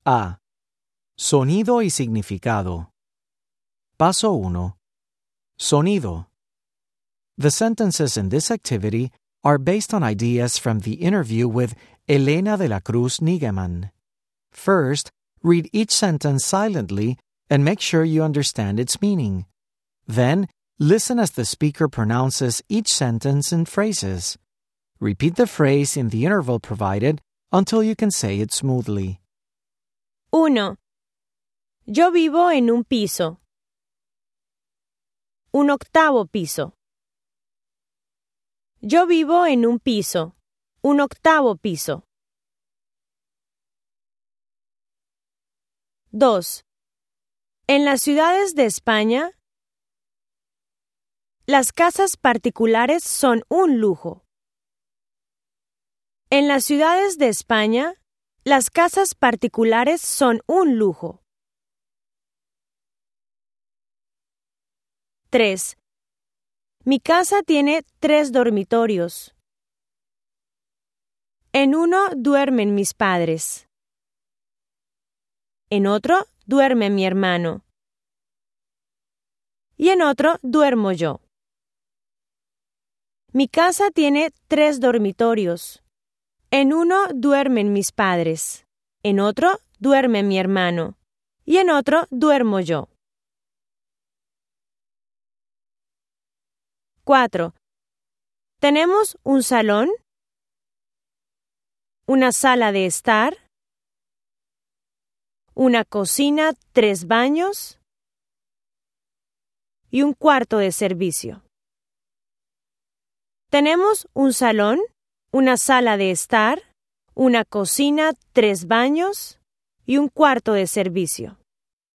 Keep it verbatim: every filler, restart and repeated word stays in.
A. Sonido y significado. Paso uno. Sonido. The sentences in this activity are based on ideas from the interview with Elena de la Cruz Nigeman. First, read each sentence silently and make sure you understand its meaning. Then, listen as the speaker pronounces each sentence and phrases. Repeat the phrase in the interval provided until you can say it smoothly. uno. Yo vivo en un piso. Un octavo piso. Yo vivo en un piso. Un octavo piso. dos. En las ciudades de España, las casas particulares son un lujo. En las ciudades de España, las casas particulares son un lujo. tres. Mi casa tiene tres dormitorios. En uno duermen mis padres. En otro duerme mi hermano. Y en otro duermo yo. Mi casa tiene tres dormitorios. En uno duermen mis padres. En otro duerme mi hermano. Y en otro duermo yo. cuatro. Tenemos un salón, una sala de estar, una cocina, tres baños y un cuarto de servicio. Tenemos un salón, una sala de estar, una cocina, tres baños y un cuarto de servicio.